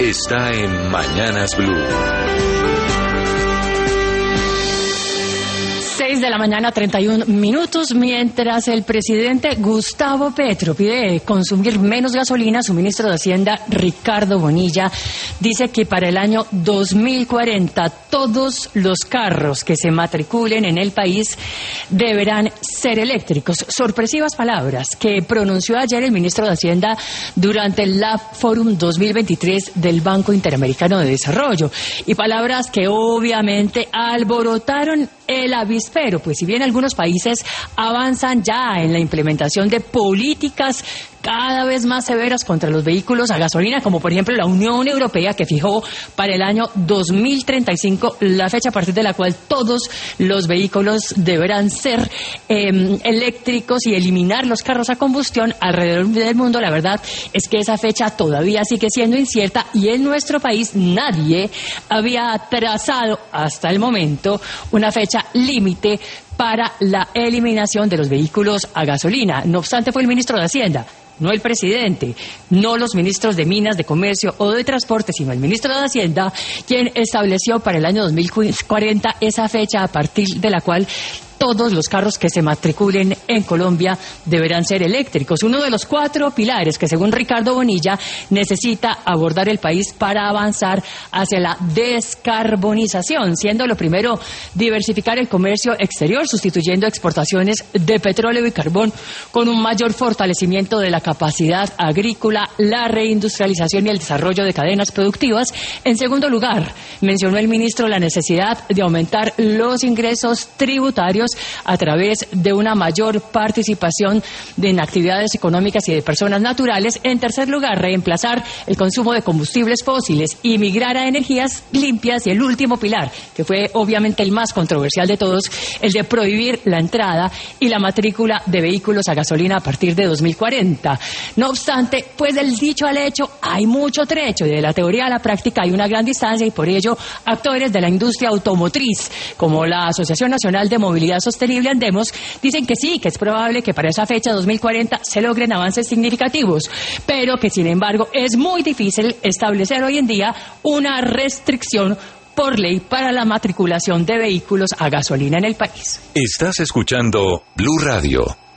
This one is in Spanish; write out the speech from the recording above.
está en Mañanas Blue. 6:31 a.m, mientras el presidente Gustavo Petro pide consumir menos gasolina, su ministro de Hacienda, Ricardo Bonilla, dice que para el año 2040 todos los carros que se matriculen en el país deberán ser eléctricos. Sorpresivas palabras que pronunció ayer el ministro de Hacienda durante el Lab Forum 2023 del Banco Interamericano de Desarrollo, y palabras que obviamente alborotaron el avispero, pues si bien algunos países avanzan ya en la implementación de políticas cada vez más severas contra los vehículos a gasolina, como por ejemplo la Unión Europea, que fijó para el año 2035 la fecha a partir de la cual todos los vehículos deberán ser eléctricos y eliminar los carros a combustión alrededor del mundo. La verdad es que esa fecha todavía sigue siendo incierta, y en nuestro país nadie había trazado hasta el momento una fecha límite para la eliminación de los vehículos a gasolina. No obstante, fue el ministro de Hacienda, no el presidente, no los ministros de Minas, de Comercio o de Transporte, sino el ministro de Hacienda, quien estableció para el año 2040 esa fecha a partir de la cual todos los carros que se matriculen en Colombia deberán ser eléctricos. Uno de los 4 pilares que, según Ricardo Bonilla, necesita abordar el país para avanzar hacia la descarbonización, siendo lo primero diversificar el comercio exterior, sustituyendo exportaciones de petróleo y carbón con un mayor fortalecimiento de la capacidad agrícola, la reindustrialización y el desarrollo de cadenas productivas. En segundo lugar, mencionó el ministro la necesidad de aumentar los ingresos tributarios a través de una mayor participación en actividades económicas y de personas naturales. En tercer lugar, reemplazar el consumo de combustibles fósiles y migrar a energías limpias. Y el último pilar, que fue obviamente el más controversial de todos, el de prohibir la entrada y la matrícula de vehículos a gasolina a partir de 2040. No obstante, pues del dicho al hecho hay mucho trecho, y de la teoría a la práctica hay una gran distancia, y por ello actores de la industria automotriz, como la Asociación Nacional de Movilidad Sostenible Andemos, dicen que sí, que es probable que para esa fecha 2040 se logren avances significativos, pero que sin embargo es muy difícil establecer hoy en día una restricción por ley para la matriculación de vehículos a gasolina en el país. Estás escuchando Blue Radio.